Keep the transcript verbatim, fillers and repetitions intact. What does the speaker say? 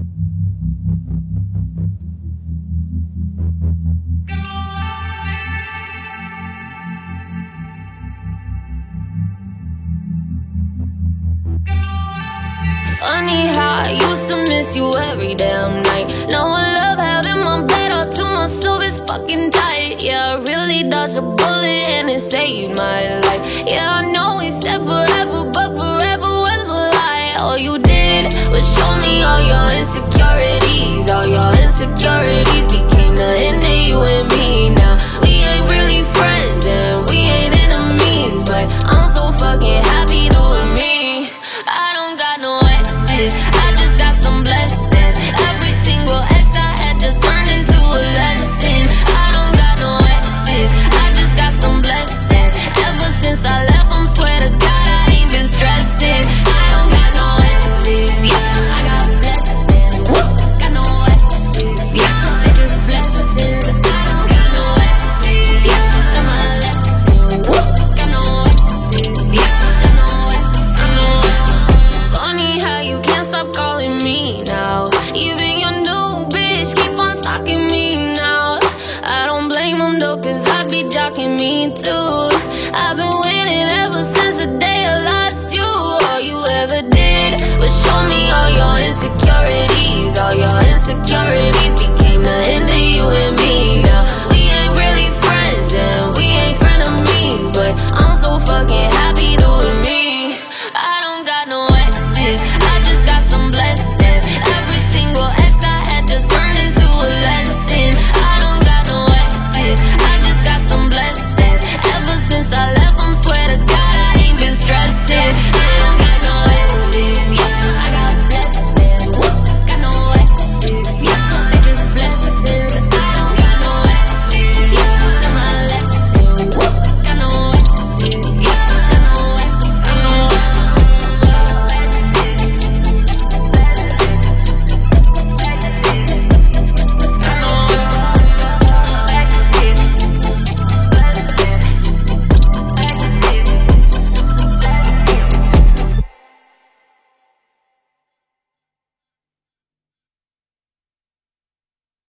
Funny how I used to miss you every damn night. Now I love having my bed all to myself, it's fucking tight. Yeah, I really dodged a bullet and it saved my life. Yeah, I know we said forever, but forever was a lie. All you did was show me all your insecurities. All your insecurities became the end of you and me. Now we ain't really friends and we ain't enemies, but I'm so fucking happy doing me. I don't got no exes, I just got some blessings. Every single ex I had just turned into a lesson. I don't got no exes, I just got some blessings. Ever since I left, I'm swear to God I ain't been stressing. I don't got no exes, yeah, I got blessings. Woo! Got no exes, yeah, they just blessings. I don't got no exes, yeah, got my lesson. Woo! Got no exes, yeah, got no exes. Funny how you can't stop calling me now. Even your new bitch keep on stalking me now. I don't blame them though, cause I be jocking me too. I've been winning ever since the day I lost you. All you ever did was show me all your insecurities. All your insecurities became the end of you and me.